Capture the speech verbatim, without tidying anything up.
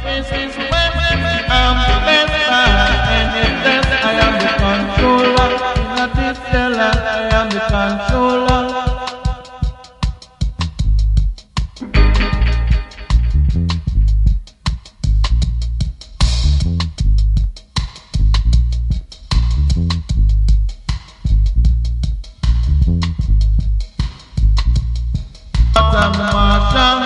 faces when I'm the best and the best. I am the controller, not the seller. I am the controller. I'm Martian.